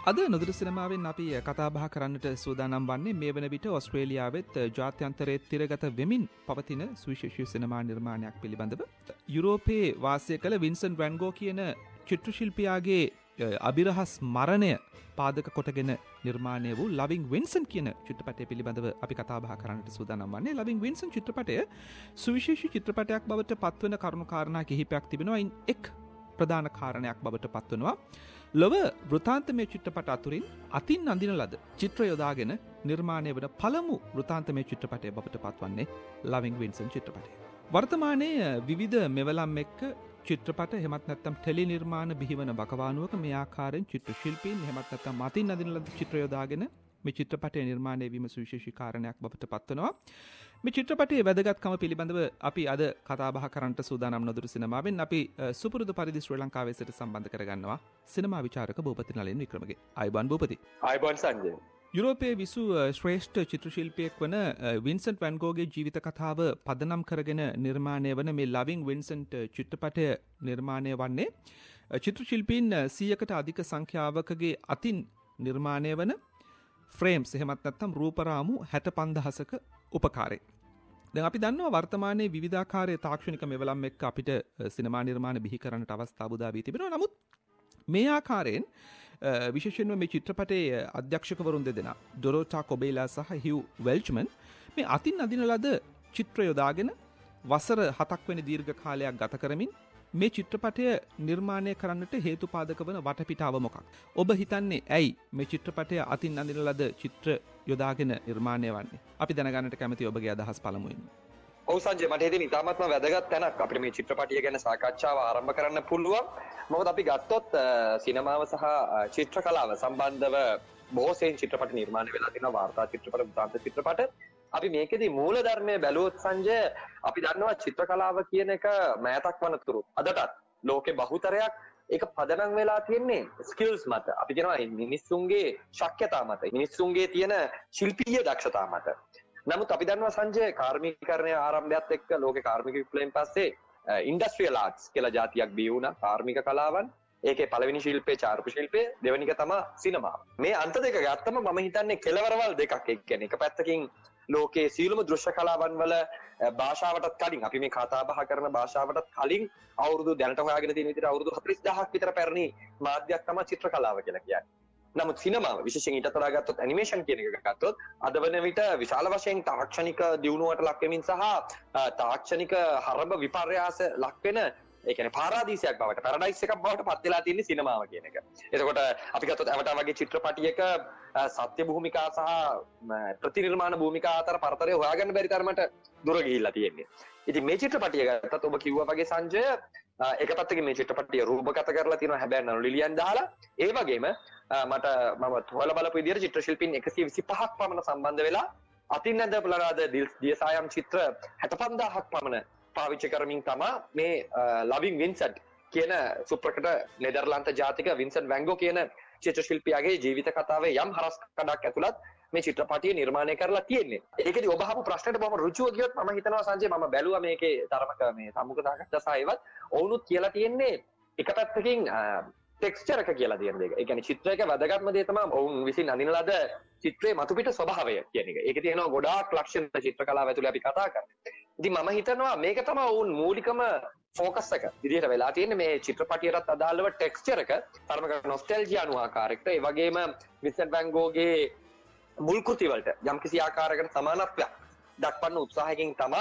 අද නොදුරු සිනමාවෙන් අපි කතා බහ කරන්නට සූදානම් වන්නේ මේ වන විට ඔස්ට්‍රේලියාවෙත් ජාත්‍යන්තරයේ තිරගත වෙමින් පවතින සුවිශේෂී සිනමා නිර්මාණයක් පිළිබඳව. යුරෝපයේ වාසය කළ වින්සන්ට් වැන් ගෝ කියන චිත්‍ර ශිල්පියාගේ අභිරහස් මරණය පාදක කොටගෙන නිර්මාණය වූ ලවිං වින්සන් කියන චිත්‍රපටය පිළිබඳව අපි කතා බහ කරන්නට සූදානම් වන්නේ. ලවිං වින්සන් චිත්‍රපටය සුවිශේෂී චිත්‍රපටයක් බවට පත්වන කරුණු කාරණා කිහිපයක් තිබෙනවා. අයින් එක් ප්‍රධාන කාරණයක් බවට පත්වනවා. ලොව වෘතාන්තමය චිත්‍රපට අතුරින් අතින් අඳින ලද චිත්‍ර යොදාගෙන නිර්මාණය වන පළමු වෘතාන්තමය චිත්‍රපටය බවට පත්වන්නේ ලවිං වින්සන් චිත්‍රපටය. වර්තමානයේ විවිධ මෙවලම් එක්ක චිත්‍රපට එහෙමත් නැත්නම් ටෙලි නිර්මාණ බිහිවන වකවානුවක මේ ආකාරයෙන් චිත්‍ර ශිල්පීන් එහෙමත් නැත්නම් අතින් අඳින ලද චිත්‍ර යොදාගෙන මේ චිත්‍රපටය නිර්මාණය වීම සුවිශේෂී කාරණයක් බවට පත්වනවා. මේ චිත්‍රපටයේ වැදගත්කම පිළිබඳව අපි අද කතා බහ කරන්නට සූදානම් නොදුරු සිනමාවෙන් අපි සුපුරුදු පරිදි ශ්‍රී ලංකාවේ සිට සම්බන්ධ කරගන්නවා සිනමා විචාරක භූපති නලින් වික්‍රමගේ. ආයුබෝවන් භූපති. ආයුබෝවන් සංජය. යුරෝපයේ විසු ශ්‍රේෂ්ඨ චිත්‍ර ශිල්පියෙක් වන වින්සන්ට් වැන් ගෝගේ ජීවිත කතාව පදනම් කරගෙන නිර්මාණය වන මේ ලවිං වින්සන්ට් චිත්‍රපටය නිර්මාණය වන්නේ චිත්‍ර ශිල්පීන් 100කට අධික සංඛ්‍යාවකගේ අතින් නිර්මාණය වන ෆ්‍රේම්ස් එහෙමත් නැත්නම් රූපරාමු 65000ක උපකාරයෙන්. දැන් අපි දන්නවා වර්තමානයේ විවිධාකාරයේ තාක්ෂණික මෙවලම් එක්ක අපිට සිනමා නිර්මාණ බිහි කරන්නට අවස්ථාව උදා වී තිබෙනවා. නමුත් මේ ආකාරයෙන් විශේෂයෙන්ම මේ චිත්‍රපටයේ අධ්‍යක්ෂකවරුන් දෙදෙනා ඩොරෝටා කොබේලා සහ හිව් වෙල්ච්මන් මේ අතින් අදින ලද චිත්‍ර යොදාගෙන වසර 7ක් වෙනි දීර්ඝ කාලයක් ගත කරමින් මේ චිත්‍රපටය නිර්මාණය කරන්නට හේතුපාදක වන වටපිටාව මොකක්? ඔබ හිතන්නේ ඇයි මේ චිත්‍රපටය අතින් අඳින ලද චිත්‍ර යොදාගෙන නිර්මාණය වන්නේ? අපි දැනගන්නට කැමති ඔබගේ අදහස් පළමුවෙන්. ඔව් සංජය, මට හිතෙන ඉතාමත්ම වැදගත් තැනක් අපිට මේ චිත්‍රපටිය ගැන සාකච්ඡාව ආරම්භ කරන්න පුළුවන්. මොකද අපි ගත්තොත් සිනමාව සහ චිත්‍ර කලාව සම්බන්ධව බොහෝ සෙයින් චිත්‍රපට නිර්මාණය වෙලා තියෙනවා. වාර්තා චිත්‍රපට, වෘත්තාන්ත චිත්‍රපට. අපි මේකෙදි මූලධර්මය බැලුවොත් සංජය, අපි දන්නවා චිත්‍ර කලාව කියන එක මෑතක් වනතුරු අදටත් ලෝකේ බහුතරයක් ඒක පදනම් වෙලා තියෙන්නේ ස්කිල්ස් මත. අපි කියනවා මිනිස්සුන්ගේ ශක්්‍යතා මත, මිනිස්සුන්ගේ තියෙන ශිල්පීය දක්ෂතා මත. නමුත් අපි දන්නවා සංජය, කාර්මිකීකරණය ආරම්භයත් එක්ක ලෝකේ කාර්මික විප්ලවයෙන් පස්සේ ඉන්ඩස්ට්‍රියල් ආර්ට්ස් කියලා જાතියක් බිහි වුණා. කාර්මික කලාවන්. ඒකේ පළවෙනි ශිල්පේ චාරුප ශිල්පය, දෙවෙනි එක තමයි සිනමාව. මේ අන්ත දෙක ගත්තම මම හිතන්නේ කෙලවරවල් දෙකක්. ඒ කියන්නේ එක පැත්තකින් ලෝකයේ සියලුම දෘශ්‍ය කලාවන් වල භාෂාවටත් කලින්, අපි මේ කතා බහ කරන භාෂාවටත් කලින් අවුරුදු දැනට හොයාගෙන තියෙන විදිහට අවුරුදු 40000ක් විතර පැරණි මාධ්‍යයක් තමයි චිත්‍ර කලාව කියලා කියන්නේ. නමුත් සිනමාව, විශේෂයෙන් ඊට අතලා ගත්තොත් ඇනිමේෂන් කියන එක ගත්තොත් අද වන විට විශාල වශයෙන් තාක්ෂණික දියුණුවට ලක් වෙමින් සහ තාක්ෂණික හරබ විපර්යාස ලක් වෙන, ඒ කියන්නේ පාරාදීසයක් බවට, පැරඩයිස් එකක් බවට පත් වෙලා තියෙන සිනමාව කියන එක. එතකොට අපි ගත්තොත් අවටා වගේ චිත්‍රපටියක සත්‍ය භූමිකා සහ ප්‍රතිනිර්මාණ භූමිකා අතර පරතරය හොයාගන්න බැරි තරමට දුර ගිහිල්ලා තියෙන්නේ. ඉතින් මේ චිත්‍රපටිය ගත්තත් ඔබ කිව්වා වගේ සංජය, එක පැත්තකින් මේ චිත්‍රපටිය රූපගත කරලා තියෙනවා, හැබැයි නළු ලිලියන් දාලා. ඒ වගේම මම හොයලා බලපු විදිහට චිත්‍ර ශිල්පීන් 125ක් පමණ සම්බන්ධ වෙලා අතින් ඇඳපුලා දියසායම් චිත්‍ර 65000ක් පමණ පාවිච්චි කරමින් තමයි මේ ලවිං වින්සන්ට් කියන සුප්‍රකට නෙදර්ලන්ත ජාතික වින්සන්ට් වැන් ගෝ කියන චිත්‍ර ශිල්පියාගේ ජීවිත කතාවේ යම් හරස් කඩක් ඇතුළත් මේ චිත්‍රපටිය නිර්මාණය කරලා තියෙන්නේ. ඒකෙදි ඔබ අහපු ප්‍රශ්නෙට මම ඍජුව ගියොත් මම හිතනවා සංජය, මම බැලුවා මේකේ තරමක මේ සම්මුඛ සාකච්ඡා සහ ඒවත් ඔවුනුත් කියලා තියෙන්නේ එක පැත්තකින් ටෙක්ස්චර් එක කියලා තියෙන දෙක. ඒ කියන්නේ චිත්‍රයක වැදගත්ම දේ තමයි ඔවුන් විසින් අඳින ලද චිත්‍රයේ මතුපිට ස්වභාවය කියන එක. ඒකේ තියෙනවා ගොඩාක් ලක්ෂණ චිත්‍ර කලාව ඇතුලේ අපි කතා කරන්නේ. ඉතින් මම හිතනවා මේක තමයි ඔවුන් මූලිකම ෆෝකස් එක විදිහට වෙලා තියෙන්නේ මේ චිත්‍රපටියටත් අදාළව ටෙක්ස්චර් එක තරමක නොස්ටැල්ජියා අනුආකාරයකට. ඒ වගේම වින්සන්ට් වැන් ගෝගේ මුල් කෘති වලට යම්කිසි ආකාරයකට සමානත්වයක් දක්වන්න උත්සාහයකින් තමයි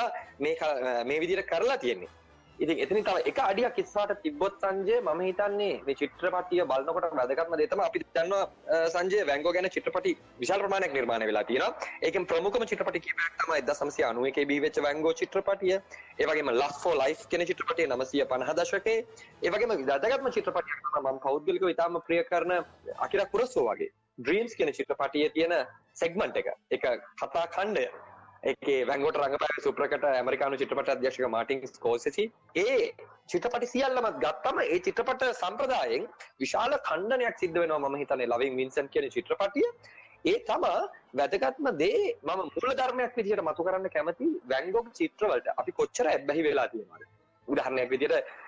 මේ විදිහට කරලා තියෙන්නේ. ඉතින් එතනින් තව එක අඩියක් ඉස්සරහට තිබ්බොත් සංජය, මම හිතන්නේ මේ චිත්‍රපටිය බලනකොට වැදගත්ම දේ තමයි අපි දන්නවා සංජය, වැන් ගෝ ගැන චිත්‍රපටි විශාල ප්‍රමාණයක් නිර්මාණය වෙලා තියෙනවා. ඒකෙන් ප්‍රමුඛම චිත්‍රපටි කීපයක් තමයි 1991 බිහි වෙච්ච වැන් ගෝ චිත්‍රපටිය. ඒ වගේම ලස්ට් ෆෝ ලයිෆ් කියන චිත්‍රපටිය 950 දශකයේ. ඒ වගේම වැදගත්ම චිත්‍රපටියක් තමයි මම පෞද්ගලිකව ඉතාම ප්‍රිය කරන අකිරා කුරොසාවා වගේ ඩ්‍රීම්ස් කියන චිත්‍රපටියේ තියෙන සෙග්මන්ට් එක, ඒක කතා ඛණ්ඩය. ඒකේ වැන් ගෝට රංගපෑවේ සුප්‍රකට ඇමරිකානු චිත්‍රපට අධ්‍යක්ෂක මාටින් ස්කෝසෙසි. ඒ චිත්‍රපටි සියල්ලම ගත්තම ඒ චිත්‍රපට සම්ප්‍රදායෙන් විශාල ඛණ්ඩනයක් සිද්ධ වෙනවා මම හිතන්නේ ලවිං වින්සන්ට් කියන චිත්‍රපටිය. ඒ තමයි වැදගත්ම දේ. මම මූල ධර්මයක් විදිහට මතු කරන්න කැමති වැන් ගෝගේ චිත්‍රවලට අපි කොච්චර ඇබ්බැහි වෙලා තියෙනවද. උදාහරණයක් විදිහට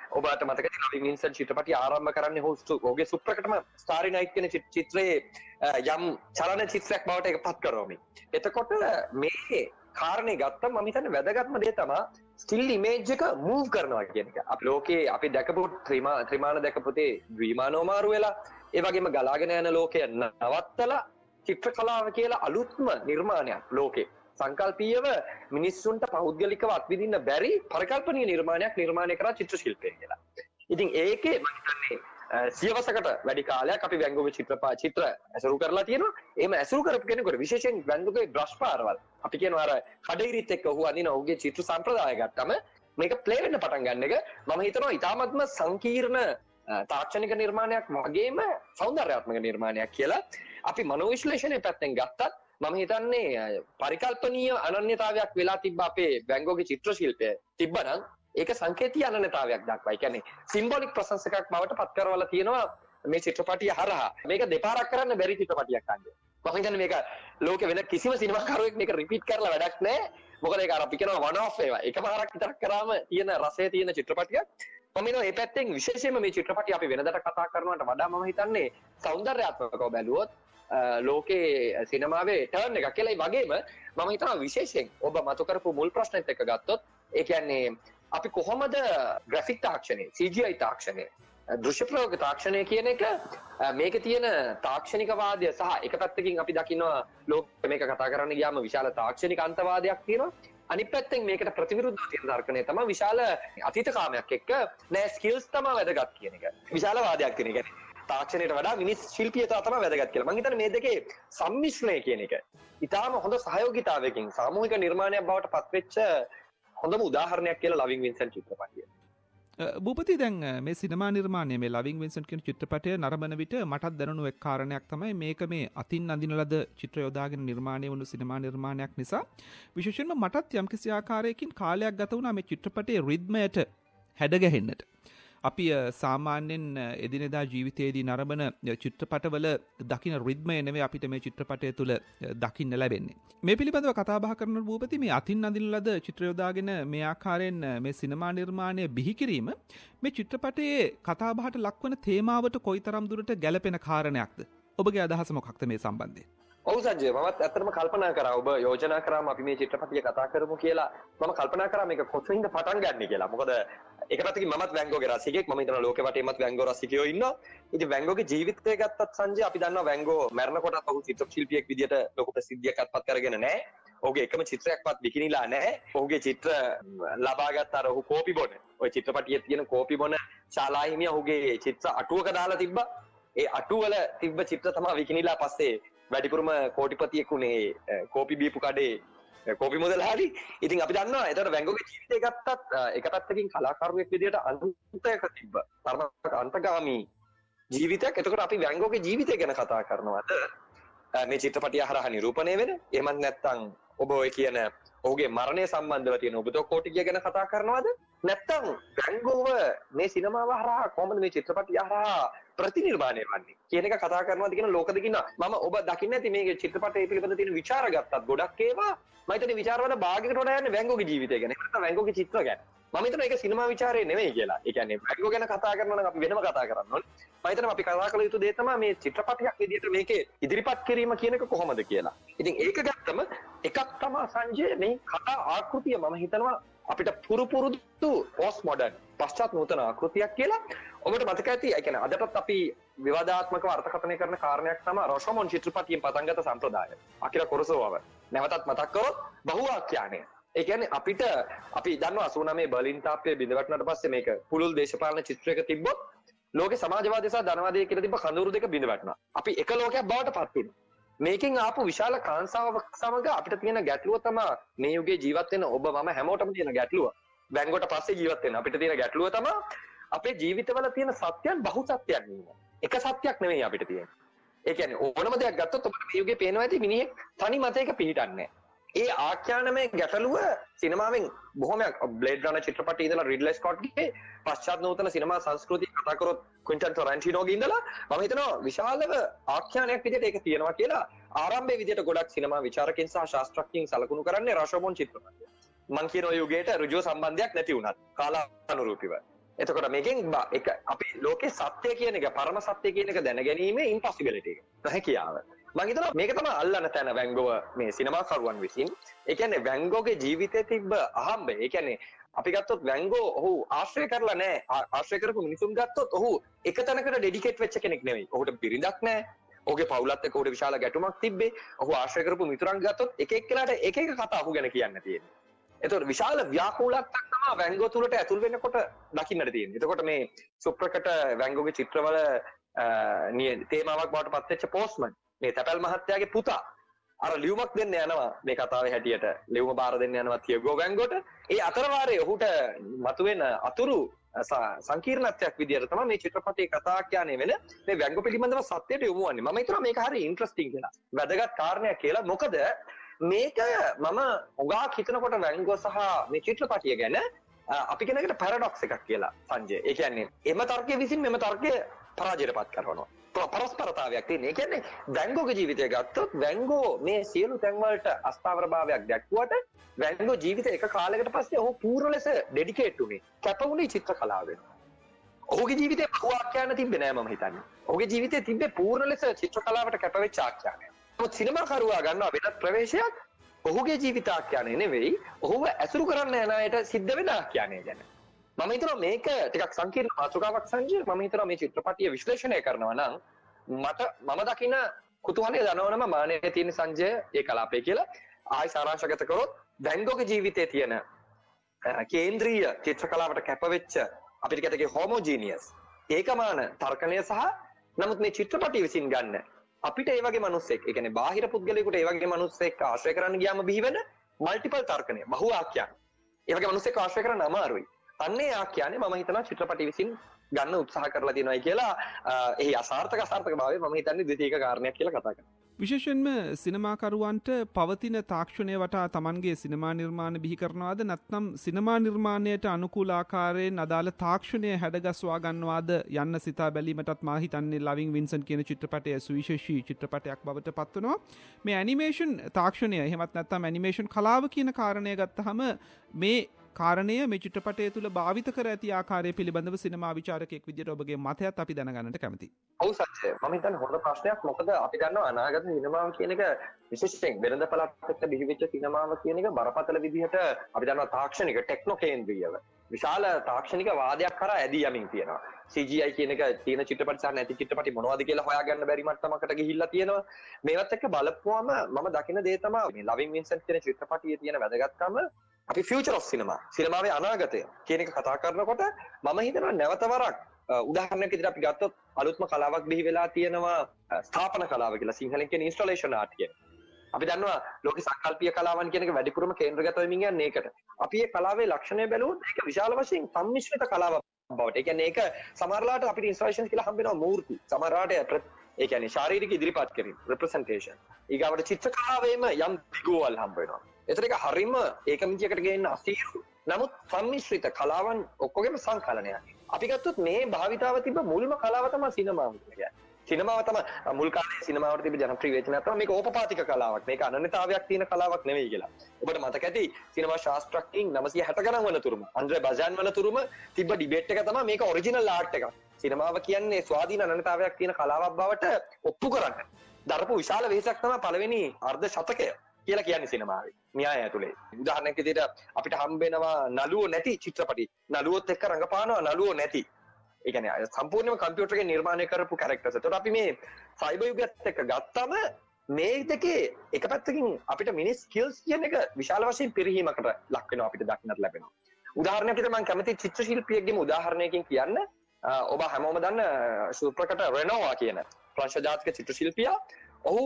ඔබට මතකද ලවින් වින්සන් චිත්‍රපටය ආරම්භ කරන්නේ ඔහුගේ සුප්‍රකටම ස්ටාරි නයිට් කියන චිත්‍රයේ යම් චලන චිත්‍රයක් බවට එකපත් කරවමින්. එතකොට මේ කාරණේ ගත්තම මම හිතන්නේ වැදගත්ම දේ තමයි ස්ටිල් ඉමේජ් එක මූව් කරනවා කියන එක. අපි ලෝකේ අපි දැකපු ත්‍රිමාන දැකපුතේ ද්විමානෝ මාරු වෙලා ඒ වගේම ගලාගෙන යන ලෝකය නවත්තලා චිත්‍ර කලාව කියලා අලුත්ම නිර්මාණයක් ලෝකේ සංකල්පීයව මිනිස්සුන්ට පෞද්ගලිකව අත්විඳින්න බැරි පරිකල්පනීය නිර්මාණයක් නිර්මාණය කරා චිත්‍ර ශිල්පය කියලා. ඉතින් ඒකේ මම හිතන්නේ සියවසකට වැඩි කාලයක් අපි වැංගුගේ චිත්‍ර ඇසුරු කරලා තියෙනවා. එහෙම ඇසුරු කරපු කෙනෙකුට විශේෂයෙන් වැංගුගේ බ්‍රෂ් පාරවල් අපි කියනවා අර කඩිරිත් එක්ක ඔහු අඳින ඔහුගේ චිත්‍ර සම්ප්‍රදාය ගත්තම මේක ප්ලේ වෙන්න පටන් ගන්න එක මම හිතනවා ඉතාමත්ම සංකීර්ණ තාක්ෂණික නිර්මාණයක් වගේම සෞන්දර්යාත්මක නිර්මාණයක් කියලා. අපි මනෝවිශ්ලේෂණයේ පැත්තෙන් ගත්තත් මම හිතන්නේ පරිකල්පනීය අනන්‍යතාවයක් වෙලා තිබ්බ අපේ වැංගෝගේ චිත්‍ර ශිල්පය තිබ්බනම් ඒක සංකේතීය අනන්‍යතාවයක් දක්වයි. ඒ කියන්නේ සිම්බොලික් ප්‍රසන්ස් එකක් බවට පත් කරවලා තියෙනවා මේ චිත්‍රපටිය හරහා. මේක දෙපාරක් කරන්න බැරි චිත්‍රපටියක් අන්නේ. මම හිතන්නේ මේක ලෝකෙ වෙන කිසිම සිනමාකරුවෙක් මේක රිපීට් කරලා වැඩක් නැහැ. මොකද ඒක අර අපි කියනවා one off ඒවා. එකපාරක් විතරක් කරාම තියෙන රසය තියෙන චිත්‍රපටියක්. මම හිතනවා මේ පැත්තෙන් විශේෂයෙන්ම මේ චිත්‍රපටිය අපි වෙනදට කතා කරනවට වඩා මම හිතන්නේ සෞන්දර්යාත්මකව බැලුවොත් ලෝකේ සිනමාවේ ටර්න් එකක් කියලා. ඒ වගේම මම හිතනවා විශේෂයෙන් ඔබ මතු කරපු මුල් ප්‍රශ්නෙත් එක්ක ගත්තොත් ඒ කියන්නේ අපි කොහොමද ග්‍රැෆික් තාක්ෂණය, CGI තාක්ෂණය, දෘශ්‍ය ප්‍රයෝග තාක්ෂණය කියන එක මේකේ තියෙන තාක්ෂණික වාදය සහ එක පැත්තකින් අපි දකිනවා ලෝකෙ මේක කතා කරන්න ගියාම විශාල තාක්ෂණික අන්තවාදයක් තියෙනවා. අනිත් පැත්තෙන් මේකට ප්‍රතිවිරුද්ධව තියෙන තර්කණය තමයි විශාල අතීතකාමයක් එක්ක නෑ ස්කිල්ස් තමයි වැදගත් කියන එක. විශාල වාදයක් තියෙන. ඒ කියන්නේ තාක්ෂණයට වඩා මිනිස් ශිල්පීයතාව තමයි වැදගත් කියලා. මම හිතන්නේ මේ දෙකේ සම්මිශ්‍රණය කියන එක ඊටාම හොඳ සහයෝගීතාවයකින් සාමූහික නිර්මාණයක් බවට පත්වෙච්ච හොඳම උදාහරණයක් කියලා ලවින් වින්සන් චිත්‍රපටිය. භූපති දැන් මේ සිනමා නිර්මාණය මේ ලවින් වින්සන් කියන චිත්‍රපටය නරඹන විට මටත් දැනුණු එක් කාරණයක් තමයි මේක මේ අතින් අඳින ලද චිත්‍ර යොදාගෙන නිර්මාණය වුණු සිනමා නිර්මාණයක් නිසා විශේෂයෙන්ම මටත් යම්කිසි ආකාරයකින් කාලයක් ගත වුණා මේ චිත්‍රපටයේ රිද්මයට හැඩගැහෙන්නට. අපි සාමාන්‍යයෙන් එදිනෙදා ජීවිතයේදී නරඹන චිත්‍රපටවල දකින රිද්මය නෙවෙයි අපිට මේ චිත්‍රපටය තුළ දකින්න ලැබෙන්නේ. මේ පිළිබඳව කතා බහ කරන භූපති මේ අතින් අඳින ලද චිත්‍ර යොදාගෙන මේ ආකාරයෙන් මේ සිනමා නිර්මාණය බිහි කිරීම මේ චිත්‍රපටයේ කතා බහට ලක්වන තේමාවට කොයිතරම් දුරට ගැළපෙන කාරණයක්ද? ඔබගේ අදහස මොකක්ද මේ සම්බන්ධයෙන්? ඔව් සජ්ජය, මමත් ඇත්තටම කල්පනා කරා ඔබ යෝජනා කරාම අපි මේ චිත්‍රපටිය කතා කරමු කියලා. මම කල්පනා කරා මේක කොතනින්ද පටන් ගන්න කියලා. මොකද එක පැත්තකින් මමත් වැංගෝගේ රසිකයෙක්. මම හිතනවා ලෝකෙ වටේමත් වැංගෝ රසිකයෝ ඉන්නවා. ඉතින් වැංගෝගේ ජීවිතය ගත්තත් සංජය අපි දන්නවා වැංගෝ මරණ කොටත් ඔහු චිත්‍ර ශිල්පියෙක් විදියට ලොකු ප්‍රසිද්ධියක් අත්පත් කරගෙන නැහැ. ඔහුගේ එකම චිත්‍රයක්වත් විකිණිලා නැහැ. ඔහුගේ චිත්‍ර ලබාගත් අර ඔහු කෝපි බොන. ওই චිත්‍රපටියේ තියෙන කෝපි බොන ශාලාහිමියා ඔහුගේ චිත්‍ර අටුවක දාලා තිබ්බා. ඒ අටුවල තිබ්බ චිත්‍ර තමයි විකිණිලා පස්සේ වැඩිපුරම කෝටිපතියෙක් උනේ කෝපි බීපු කඩේ කෝපි මුදලාලි. ඉතින් අපි දන්නවා එතකොට වැංගෝගේ ජීවිතය ගත්තත් එක පැත්තකින් කලාකරුවෙක් විදියට අන්තයක තිබ්බ අන්තගාමී ජීවිතයක්. එතකොට අපි වැංගෝගේ ජීවිතය ගැන කතා කරනවාද මේ චිත්‍රපටිය හරහා නිරූපණය වෙන? එහෙමත් නැත්නම් ඔබ ඔය කියන ඔහුගේ මරණය සම්බන්ධව තියෙන ඔබතෝ කෝටිගිය ගැන කතා කරනවාද? නැත්නම් වැංගෝව මේ සිනමාව හරහා කොහොමද මේ චිත්‍රපටිය හරහා ප්‍රතිනිර්මාණය වන්නේ කියන එක කතා කරනවාද කියන ලෝකෙක ඉන්නවා. මම ඔබ දකින්න ඇති මේ චිත්‍රපටයේ පිළිබඳ තියෙන විචාර ගත්තත් ගොඩක් ඒවා මම හිතන්නේ විචාරවල භාගයකට වඩා යන්නේ වැංගෝගේ ජීවිතය ගැන. නැත්නම් වැංගෝගේ චිත්‍ර ගැන. මම හිතනවා ඒක සිනමා විචාරය නෙවෙයි කියලා. ඒ කියන්නේ වැංගෝ ගැන කතා කරනවා නම් අපි වෙනම කතා කරන්න ඕනේ. මම හිතනවා අපි කතා කළ යුතු දේ තමයි මේ චිත්‍රපටයක් විදියට මේකේ ඉදිරිපත් කිරීම කියන එක කොහොමද කියලා. ඉතින් ඒක ගත්තම එකක් තමයි සංජය මේ කතා ආකෘතිය මම හිතනවා අපිට පුරුදු පෝස්ට් මොඩර්න් පශ්චාත් නූතන ආකෘතියක් කියලා. ඔබට මතක ඇති ඒ කියන්නේ අදටත් අපි විවාදාත්මකව අර්ථකථනය කරන කාරණයක් තමයි රොෂොමොන් චිත්‍රපටියෙන් පටන් ගත්ත සම්ප්‍රදාය. අකිරා කොරසෝවව නැවතත් මතක් කරොත් බහුවාක්‍යානය. ඒ කියන්නේ අපිට අපි දන්නවා 89 බර්ලින් තාප්පය බිඳ වැටුණාට පස්සේ මේක පුළුල් දේශපාලන චිත්‍රයක තිබ්බොත් ලෝකේ සමාජවාදය සහ ධනවාදය කියලා තිබ්බ කඳවුරු දෙක බිඳ වැටුණා. අපි එක ලෝකයක් බවට පත් වුණා. මේකෙන් ආපු විශාල කාංසාවක් සමග අපිට තියෙන ගැටලුව තමයි මේ යුගයේ ජීවත් වෙන ඔබ මම හැමෝටම තියෙන ගැටලුව. වැංගොට පස්සේ ජීවත් වෙන අපිට තියෙන ගැටලුව තමයි අපේ ජීවිතවල තියෙන සත්‍යයන් බහු සත්‍යයක් නෙවෙයි. එක සත්‍යයක් නෙවෙයි අපිට තියෙන්නේ. ඒ කියන්නේ ඕනම දෙයක් ගත්තොත් ඔබට මේ යුගයේ පේනවා ඇති මිනිහෙක් තනි මතයක පිහිටන්නේ. ඒ ආඛ්‍යානමය ගැටලුව සිනමාවෙන් බොහොමයක් බ්ලේඩ් රනර් චිත්‍රපටයේ ඉඳලා රිඩ්ලි ස්කොට්ගේ පශ්චාත් නූතන සිනමා සංස්කෘතිය කතා කරොත් ක්වින්ටන් ටොරන්ටිනෝගේ ඉඳලා මම හිතනවා විශාලව ආඛ්‍යානයක් විදිහට ඒක තියෙනවා කියලා ආරම්භයේ විදිහට ගොඩක් සිනමා විචාරකයන් සහ ශාස්ත්‍රඥයින් සලකුණු කරන්නේ රෂොමොන් චිත්‍රපටය. මං කියන ඔය යුගයට ඍජුව සම්බන්ධයක් නැති වුණත් කාලානුරූපීව. එතකොට මේකෙන් එක අපි ලෝකේ සත්‍ය කියන එක පරම සත්‍ය කියන එක දැනගැනීමේ ඉම්පොසිබිලිටි එක. නොහැකියාව. මම හිතනවා මේක තමයි අල්ලන තැන වැන් ගෝව මේ සිනමාකරුවන් විසින්. ඒ කියන්නේ වැන් ගෝගේ ජීවිතයේ තිබ්බ අහම්බය. ඒ කියන්නේ අපි ගත්තොත් වැන් ගෝ ඔහු ආශ්‍රය කරලා නැහැ. ආශ්‍රය කරපු මිනිසුන් ගත්තොත් ඔහු එක තැනකට ඩෙඩිකේට් වෙච්ච කෙනෙක් නෙවෙයි. ඔහුට බිරිඳක් නැහැ. ඔහුගේ පවුලත් එක්ක ඔහුට විශාල ගැටුමක් තිබ්බේ. ඔහු ආශ්‍රය කරපු මිතුරන් ගත්තොත් එක එක්කෙනාට එක එක කතා ඔහු ගැන කියන්න තියෙනවා. එතකොට විශාල ව්‍යාකූලත්වයක් තමයි වැන් ගෝ තුලට ඇතුල් වෙනකොට දකින්නට තියෙන්නේ. එතකොට මේ සුප්‍රකට වැන් ගෝගේ චිත්‍රවල තේමාවක් බවට පත් වෙච්ච පෝස්ට්මන් මේ තැපැල් මහත්තයාගේ පුතා අර ලියුමක් දෙන්න යනවා මේ කතාවේ හැටියට ලියුම බාර දෙන්න යනවා තියගෝ වැන් ගෝට. ඒ අතරවාරයේ ඔහුට මතුවෙන අතුරු සංකීර්ණත්වයක් විදියට තමයි මේ චිත්‍රපටයේ කතා කියන්නේ වෙන මේ වැන් ගෝ පිළිබඳව සත්‍යයට යොමු වන්නේ. මම හිතනවා මේක හරි ඉන්ටරෙස්ටිං කියලා. වැදගත් කාරණයක් කියලා. මොකද මේක මම උගාක් හිතනකොට වැන් ගෝ සහ මේ චිත්‍රපටිය ගැන අපි කියන එකට පැරඩොක්ස් එකක් කියලා සංජය. ඒ කියන්නේ එම තර්කයේ විසින් මෙම තර්කය පරාජයටපත් කරනවා. පරස්පරතාවයක් තියෙන. ඒ කියන්නේ වැන් ගෝගේ ජීවිතය ගත්තොත් වැන් ගෝ මේ සියලු තැන් වලට අස්ථාවරභාවයක් දැක්වුවට වැන් ගෝ ජීවිතේ එක කාලයකට පස්සේ ඔහු පූර්ණ ලෙස ඩෙඩිකේට් වුණේ. කැප වුණේ චිත්‍ර කලාවෙන්. ඔහුගේ ජීවිතේ ආඛ්‍යාන තිබ්බේ නෑ මම හිතන්නේ. ඔහුගේ ජීවිතේ තිබ්බේ පූර්ණ ලෙස චිත්‍ර කලාවට කැපවෙච්ච ආඛ්‍යානය. නමුත් සිනමාකරුවා ගන්නවා වෙනත් ප්‍රවේශයක් ඔහුගේ ජීවිත ආඛ්‍යානය නෙවෙයි ඔහුව ඇසුරු කරන්න යන අයට සිද්ධ වෙන ආඛ්‍යානය ගැන. මම හිතනවා මේක ටිකක් සංකීර්ණ මාතෘකාවක් සංජය. මම හිතනවා මේ චිත්‍රපටිය විශ්ලේෂණය කරනවා නම් මම දකින කුතුහලය දනවනම මානයේ තියෙන සංජය ඒ කලාපය කියලා ආයි සාරාංශගත කරොත් වැන් ගෝගේ ජීවිතයේ තියෙන කේන්ද්‍රීය චිත්‍ර කලාවට කැපවෙච්ච අපිට කියතේ හෝමෝජීනියස් ඒකමාන තර්කණය සහ නමුත් මේ චිත්‍රපටිය විසින් ගන්න අපිට ඒ වගේ මිනිස්සෙක් ඒ කියන්නේ බාහිර පුද්ගලයෙකුට ඒ වගේ මිනිස්සෙක් ආශ්‍රය කරන්න ගියාම බිහි වෙන මල්ටිපල් තර්කණය බහුව ආඛ්‍යාන. ඒ වගේ මිනිස්සෙක් ආශ්‍රය කරන්න අමාරුයි. අන්නේ ආඛ්‍යානේ මම හිතනවා චිත්‍රපටිය විසින් ගන්න උත්සාහ කරලා තියෙනවායි කියලා එහි අසාර්ථක භාවය මම හිතන්නේ ද්විතීයික කාරණයක් කියලා කතා කරනවා. විශේෂයෙන්ම සිනමාකරුවන්ට පවතින තාක්ෂණය වටා තමන්ගේ සිනමා නිර්මාණ බිහි කරනවාද නැත්නම් සිනමා නිර්මාණයට අනුකූල ආකාරයෙන් අදාළ තාක්ෂණය හැඩගස්වා ගන්නවාද යන්න සිතා බැලීමටත් මා හිතන්නේ ලවින් වින්සන් කියන චිත්‍රපටය සුවිශේෂී චිත්‍රපටයක් බවට පත්වනවා. මේ ඇනිමේෂන් තාක්ෂණය එහෙමත් නැත්නම් ඇනිමේෂන් කලාව කියන කාරණය ගත්තහම මේ කාරණය මේ චිත්‍රපටය තුළ භාවිත කර ඇති ආකාරය පිළිබඳව සිනමා විචාරකයෙක් විදිහට ඔබගේ මතයත් අපි දැනගන්නට කැමතියි. ඔව් සත්‍ය. මම හිතන්නේ හොඳ ප්‍රශ්නයක්. මොකද අපි දන්නවා අනාගත සිනමාව කියන එක විශේෂයෙන් වෙළඳපළත් එක්ක බිහිවෙච්ච සිනමාව කියන එක බරපතල විදිහට අපි දන්නවා තාක්ෂණික ටෙක්නෝ කේන්ද්‍රීයව විශාල තාක්ෂණික வாදයක් කරා ඇදී යමින් තියෙනවා. CGI කියන එක තියෙන චිත්‍රපට සහ නැති චිත්‍රපටි මොනවද කියලා හොයාගන්න බැරි මට්ටමකට ගිහිල්ලා තියෙනවා. මේවත් එක්ක බලපුවම මම දකින දේ තමයි මේ ලවින් වින්සන්ට් කියන චිත්‍රපටියේ තියෙන වැදගත්කම අපි ෆියුචර් ඔෆ් සිනමාවේ අනාගතය කියන එක කතා කරනකොට මම හිතනවා නැවත වරක් උදාහරණයක් විදිහට අපි ගත්තොත් අලුත්ම කලාවක් බිහි වෙලා තියෙනවා ස්ථාපන කලාව කියලා සිංහලෙන් කියන ඉන්ස්ටලේෂන් ආර්ට් කියන. අපි දන්නවා ලෝක සංකල්පීය කලාවන් කියන එක වැඩිපුරම කේන්ද්‍රගත වෙමින් යන්නේ ඒකට. අපි මේ කලාවේ ලක්ෂණය බැලුවොත් ඒක විශාල වශයෙන් සම්මිශ්‍රිත කලාවක් බවට. ඒ කියන්නේ ඒක සමහරලාට අපිට ඉන්ස්ටලේෂන් කියලා හම්බ වෙනවා මූර්ති. සමහරලාට ඒ කියන්නේ ශාරීරික ඉදිරිපත් කිරීම රිප්‍රසන්ටේෂන්. ඊගාවට චිත්‍ර කලාවේම යම් දිගුවල් හම්බ වෙනවා. ඒතර ඒක හරීම ඒකමිතියකට ගේන්න අසීරු. නමුත් සම්මිශ්‍රිත කලාවන් ඔක්කොගෙම සංකලනයක්. අපි ගත්තොත් මේ භාවිතාව තිබ්බ මුල්ම කලාව තමයි සිනමාව කියන්නේ. සිනමාව තමයි මුල් කාලේ සිනමාවට තිබ්බ ජනප්‍රිය වේචනයක් තමයි මේක ඕපපාතික කලාවක්. මේක අනන්‍යතාවයක් තියෙන කලාවක් නෙවෙයි කියලා. ඔබට මතක ඇති සිනමා ශාස්ත්‍රඥයින් 960 ගණන් වන තුරුම අන්ද්‍රේ බජාන් වන තුරුම තිබ්බ ඩිබේට් එක තමයි මේක ඔරිජිනල් ආර්ට් එකක්. සිනමාව කියන්නේ ස්වාධීන අනන්‍යතාවයක් තියෙන කලාවක් බවට ඔප්පු කරන්න. දරපු විශාල වෙහසක් තමයි පළවෙනි අර්ධ ශතකය කියලා කියන්නේ සිනමාවේ න්‍යාය ඇතුලේ. උදාහරණයක් විදිහට අපිට හම්බ වෙනවා නළුවෝ නැති චිත්‍රපටි. නළුවොත් එක්ක රඟපානවා නළුවෝ නැති. ඒ කියන්නේ සම්පූර්ණයෙන්ම කම්පියුටර් එකෙන් නිර්මාණය කරපු කැරක්ටර්ස්. ඒතකොට අපි මේ සයිබර් යුගයත් එක්ක ගත්තම මේ දෙකේ එක පැත්තකින් අපිට මිනිස් ස්කිල්ස් කියන එක විශාල වශයෙන් පිරිහීමකට ලක් වෙනවා අපිට දක්නට ලැබෙනවා. උදාහරණයක් විදිහට මම කැමති චිත්‍ර ශිල්පියෙක්ගේම උදාහරණයකින් කියන්න ඔබ හැමෝම දන්න සුප්‍රකට රෙනෝවා කියන ප්‍රංශ ජාතික චිත්‍ර ශිල්පියා. ඔහු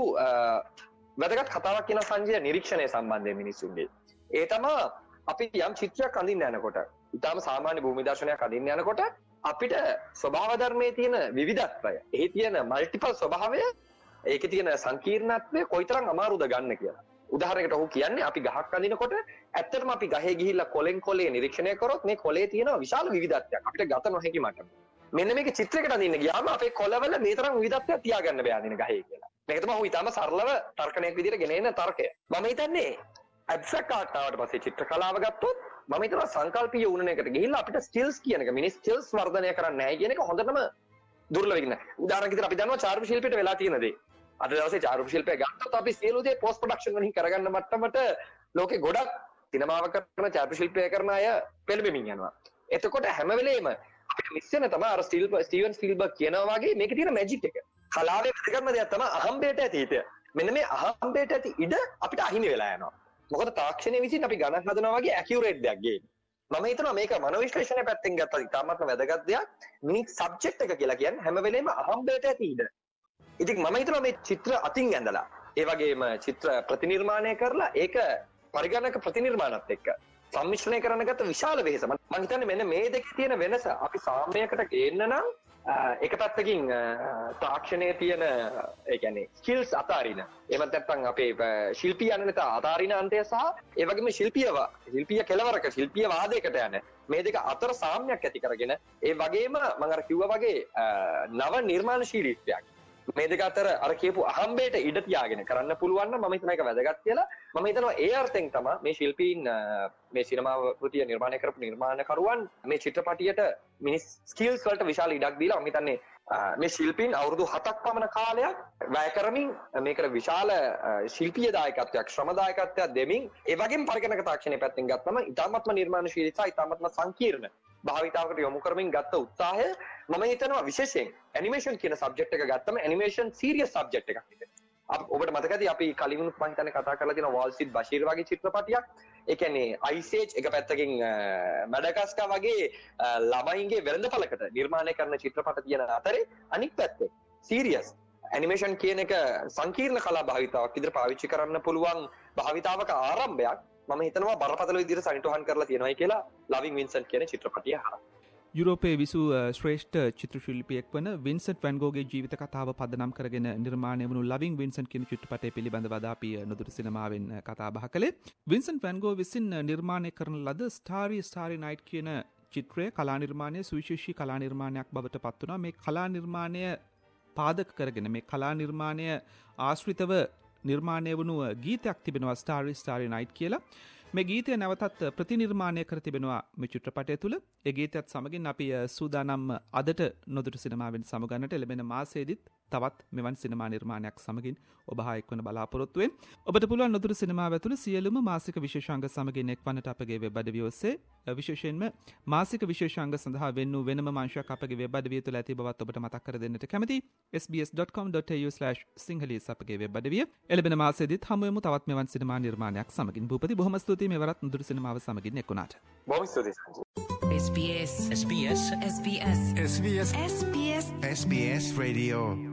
වැදගත් කතාවක් කියන සංජය නිරීක්ෂණය සම්බන්ධයෙන් මිනිස්සුන්ගේ. ඒ තමයි අපි යම් චිත්‍රයක් අඳින්න යනකොට, ඊටාම සාමාන්‍ය භූමි දර්ශනයක් අඳින්න යනකොට අපිට ස්වභාව ධර්මයේ තියෙන විවිධත්වය, එහි තියෙන මල්ටිපල් ස්වභාවය, ඒකේ තියෙන සංකීර්ණත්වය කොයිතරම් අමාරුද ගන්න කියලා. උදාහරණයකට ඔහු කියන්නේ අපි ගහක් අඳිනකොට ඇත්තටම අපි ගහේ ගිහිල්ලා කොලෙන් කොලේ නිරීක්ෂණය කරොත් මේ කොලේ තියෙන විශාල විවිධත්වයක් අපිට ගත නොහැකි මට්ටම. මෙන්න මේක චිත්‍රයකට අඳින්න ගියාම අපේ කොළවල මේ තරම් විවිධත්වයක් තියාගන්න බෑ අඳින ගහේ කියලා. මේක තමයි ඔහු ඊටාම සරලව තර්කණයක් විදිහට ගෙන එන තර්කය. මම හිතන්නේ ඇබ්ස්ට්‍රැක්ට් ආර්ට් ආවට පස්සේ චිත්‍ර කලාව ගත්තොත් මම හිතනවා සංකල්පීය උනනයකට ගිහිල්ලා අපිට ස්කිල්ස් කියන එක මිනිස් ස්කිල්ස් වර්ධනය කරන්න නැහැ කියන එක හොඳටම දුර්ලභ වෙන්න. උදාහරණයක් විදිහට අපි දන්නවා චාරු ශිල්පයට වෙලා තියෙන දේ. අද දවසේ චාරු ශිල්පය ගත්තොත් අපි සියලු දේ පෝස්ට් ප්‍රොඩක්ෂන් වලින් කරගන්න මට්ටමට ලෝකේ ගොඩක් සිනමාව කරන චාරු ශිල්පය කරන අය පෙළඹෙමින් යනවා. එතකොට හැම වෙලේම අපිට මිස් වෙන තමයි අර ස්ටීවන් ස්පීල්බර්ග් කියනවා වගේ මේකේ තියෙන මැජික් එක. කලාවේ වැදගත්ම දෙයක් තමයි අහම්බයට ඇති හිත. මෙන්න මේ අහම්බයට ඇති ඉඩ අපිට අහිමි වෙලා යනවා. මොකද තාක්ෂණය විසින් අපි ගණන් හදනවා වගේ ඇකියුරේට් දෙයක් ගේන්නේ. මම හිතනවා මේක මනෝවිශ්ලේෂණය පැත්තෙන් ගත්තත් ඉතාමත්ම වැදගත් දෙයක්. මේ සබ්ජෙක්ට් එක කියලා කියන්නේ හැම වෙලේම අහම්බයට ඇති ඉඩ. ඉතින් මම හිතනවා මේ චිත්‍ර අතින් ඇඳලා ඒ වගේම චිත්‍ර ප්‍රතිනිර්මාණය කරලා ඒක පරිගණක ප්‍රතිනිර්මාණත් එක්ක සම්මිශ්‍රණය කරන්න ගත්ත විශාල වෙහෙස. මම හිතන්නේ මෙන්න මේ දෙකේ තියෙන වෙනස අපි සාමයකට ගේන්න නම් එක පැත්තකින් තාක්ෂණයේ තියෙන ඒ කියන්නේ ස්කිල්ස් අතාරින එහෙමත් නැත්නම් අපේ ශිල්පීයන්ට අතාරින අන්තය සහ ඒ වගේම ශිල්පීය කෙලවරක ශිල්පීය වාදයකට යන මේ දෙක අතර සාම්‍යයක් ඇති කරගෙන ඒ වගේම මම අර කිව්වා වගේ නව නිර්මාණශීලීත්වයක් මේ දෙක අතර අර කියපු අහම්බයට ඉඩ තියාගෙන කරන්න පුළුවන් නම් මම හිතනවා ඒක වැදගත් කියලා. මම හිතනවා ඒ අර්ථයෙන් තමයි මේ ශිල්පීන් මේ සිනමා කෘතිය නිර්මාණය කරපු නිර්මාණකරුවන් මේ චිත්‍රපටියට මිනිස් ස්කිල්ස් වලට විශාල ඉඩක් දීලා මම හිතන්නේ මේ ශිල්පීන් අවුරුදු 7ක් පමණ කාලයක් වැය කරමින් මේකට විශාල ශිල්පීය දායකත්වයක් ශ්‍රම දායකත්වයක් දෙමින් ඒ වගේම පරිගණක තාක්ෂණය පැත්තෙන් ගත්තම ඉතාමත්ම නිර්මාණශීලී සහ ඉතාමත්ම සංකීර්ණ භාවිතාවකට යොමු කරමින් ගත්ත උත්සාහය මම හිතනවා විශේෂයෙන් ඇනිමේෂන් කියන සබ්ජෙක්ට් එක ගත්තම ඇනිමේෂන් සීරියස් සබ්ජෙක්ට් එකක් විදිහට. ඔබට මතකද අපි කලිනුත් මම හිතන්නේ කතා කරලා තියෙන වෝල් ස්ට්‍රීට් බෂීර් වගේ චිත්‍රපටියක්. ඒ කියන්නේ අයිස් ඒජ් එක පැත්තකින් මැඩගස්කා වගේ ළමයින්ගේ වෙළඳපළකට නිර්මාණය කරන චිත්‍රපට තියෙන අතරේ අනිත් පැත්තේ සීරියස් ඇනිමේෂන් කියන එක සංකීර්ණ කලා භාවිතාවක් විදිහට පාවිච්චි කරන්න පුළුවන් භාවිතාවක ආරම්භයක් මම හිතනවා බරපතල විදිහට සනිටුහන් කරලා තියෙනවායි කියලා ලවින් වින්සන්ට් කියන චිත්‍රපටිය හරහා. යුරෝපයේ විසූ ශ්‍රේෂ්ඨ චිත්‍රශිල්පියෙක් වන වින්සන්ට් වැන් ගෝගේ ජීවිත කතාව පදනම් කරගෙන නිර්මාණය වුණු ලවින් වින්සන්ට් කියන චිත්‍රපටය පිළිබඳව අද අපි නොදුරු සිනමාවෙන් කතා බහ කළේ. වින්සන්ට් වැන් ගෝ විසින් නිර්මාණය කරන ලද ස්ටාරි නයිට් කියන චිත්‍රය කලා නිර්මාණය සුවිශේෂී කලා නිර්මාණයක් බවට පත් වුණා. මේ කලා නිර්මාණය පාදක කරගෙන මේ කලා නිර්මාණය ආශ්‍රිතව නිර්මාණය වුණු ගීතයක් තිබෙනවා ස්ටාරි නයිට් කියලා. මේ ගීතය නැවතත් ප්‍රතිනිර්මාණය කර තිබෙනවා මේ චිත්‍රපටය තුළ. ඒ ගීතයත් සමගින් අපි සූදානම් අදට නොදුරු සිනමාවෙන් සමුගන්නට ලැබෙන මාසයේදීත් තවත් මෙවන් සිනමා නිර්මාණයක් සමගින් ඔබ හා එක්වන බලාපොරොත්තු වෙමින් ඔබට පුළුවන් නොදුරු සිනමාව ඇතුළු සියලුම මාසික විශේෂාංග සමගින් එක්වන්නට අපගේ වෙබ් අඩවිය ඔස්සේ විශේෂයෙන්ම මාසික විශේෂාංග සඳහා වෙන් වූ වෙනම අංශයක් අපගේ වෙබ් අඩවිය තුළ ඇති බවත් ඔබට මතක් කර දෙන්නට කැමැති. sbs.com.au/sinhalese අපගේ වෙබ් අඩවිය. එළඹෙන මාසයේදීත් හමු වෙමු තවත් මෙවන් සිනමා නිර්මාණයක් සමගින්. භූපති බොහොම ස්තුතියි මෙවරත් නොදුරු සිනමාව සමගින් එක්ුණාට. බොහොම ස්තුතියි SBS SBS SBS SBS SBS SBS Radio